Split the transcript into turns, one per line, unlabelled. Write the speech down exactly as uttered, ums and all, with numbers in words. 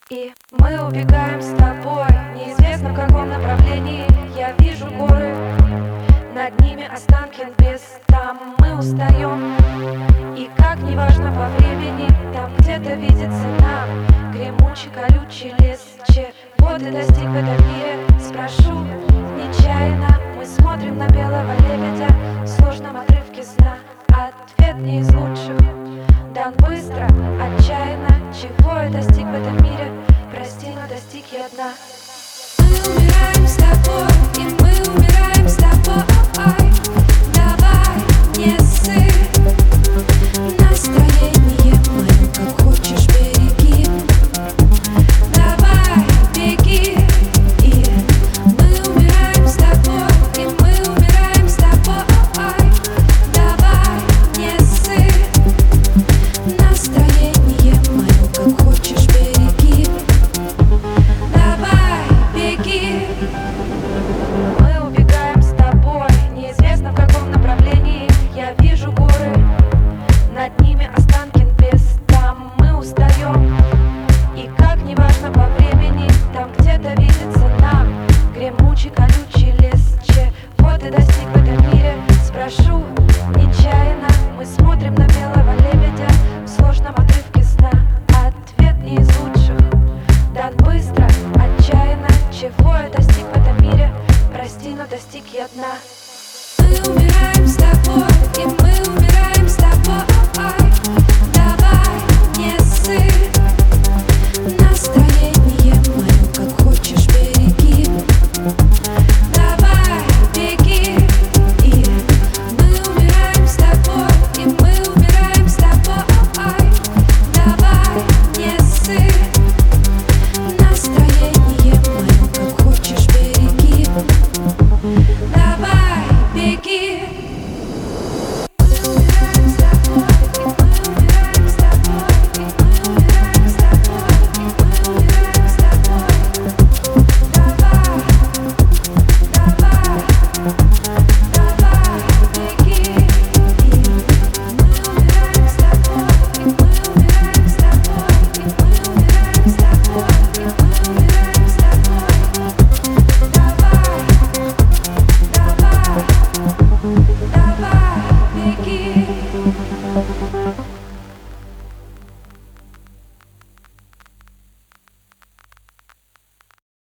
И мы убегаем с тобой, неизвестно в каком направлении. Я вижу горы, над ними останки без. Там мы устаем, и как неважно по времени, там где-то видится нам гремучий колючий лес. Чего ты достиг в этом мире? Спрошу нечаянно. Мы смотрим на белого лебедя в сложном отрывке сна. Ответ не из лучших, дан быстро, отчаянно. Чего я достиг в этом мире? Прости, но достиг я дна.